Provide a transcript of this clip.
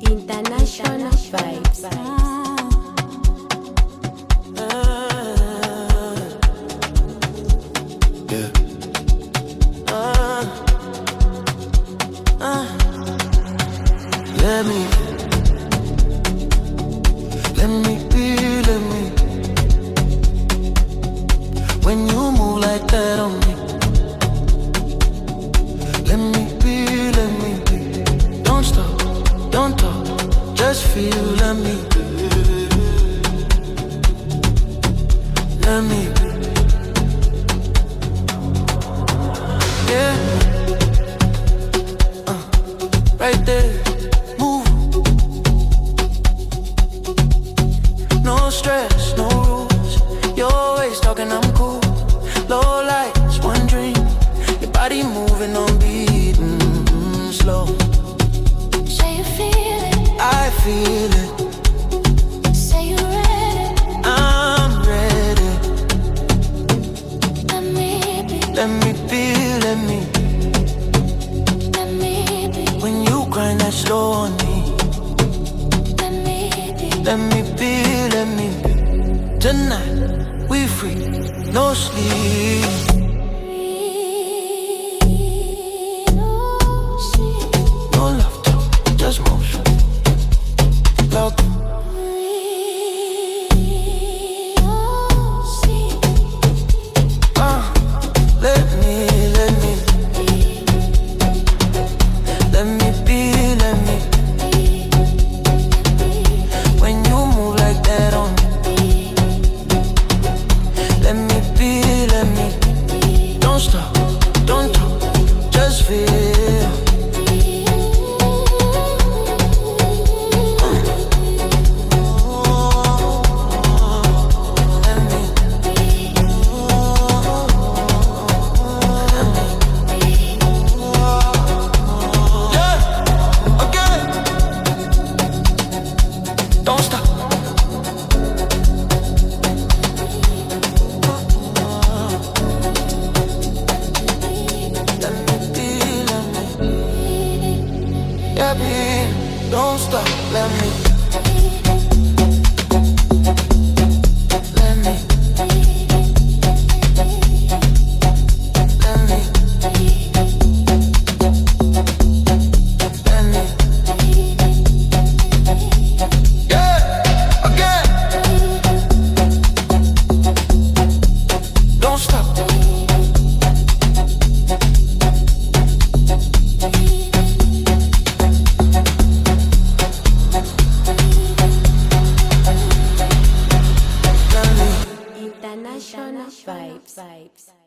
International vibes. Yeah. Let me be. When you move like that on me, let me be. Don't stop, don't talk, just feel. Let me be. Yeah, right there, move. No stress, no rules. You're always talking, I'm cool. Low lights, one dream. Your body moving on beat, slow. Say you feel it, I feel it. say you're ready. I'm ready. Let me be, Let me be. let me be, When you grind that slow on me, let me be. let me be. Tonight, we free, no sleep. No love talk, just motion. Loud. Let me be. When you move like that on me, let me be. Don't stop, don't talk, just feel. Don't stop. Yeah, babe, don't stop. Let me. Don't stop. International vibes.